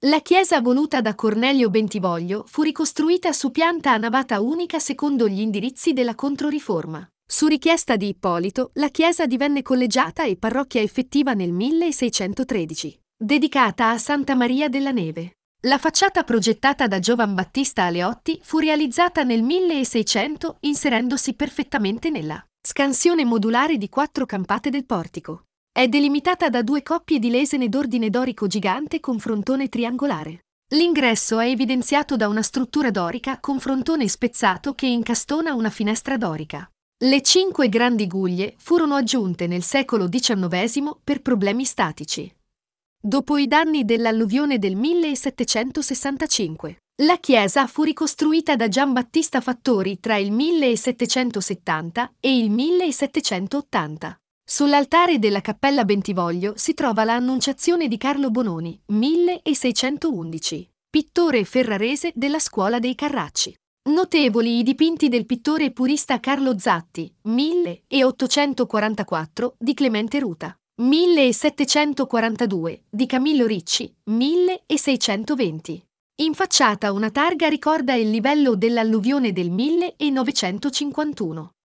La chiesa voluta da Cornelio Bentivoglio fu ricostruita su pianta a navata unica secondo gli indirizzi della Controriforma. Su richiesta di Ippolito, la chiesa divenne collegiata e parrocchia effettiva nel 1613, dedicata a Santa Maria della Neve. La facciata progettata da Giovan Battista Aleotti fu realizzata nel 1600 inserendosi perfettamente nella scansione modulare di 4 campate del portico. È delimitata da 2 coppie di lesene d'ordine dorico gigante con frontone triangolare. L'ingresso è evidenziato da una struttura dorica con frontone spezzato che incastona una finestra dorica. Le 5 grandi guglie furono aggiunte nel secolo XIX per problemi statici. Dopo i danni dell'alluvione del 1765, la chiesa fu ricostruita da Giambattista Fattori tra il 1770 e il 1780. Sull'altare della Cappella Bentivoglio si trova la Annunciazione di Carlo Bononi, 1611, pittore ferrarese della Scuola dei Carracci. Notevoli i dipinti del pittore purista Carlo Zatti, 1844, di Clemente Ruta, 1742, di Camillo Ricci, 1620. In facciata una targa ricorda il livello dell'alluvione del 1951.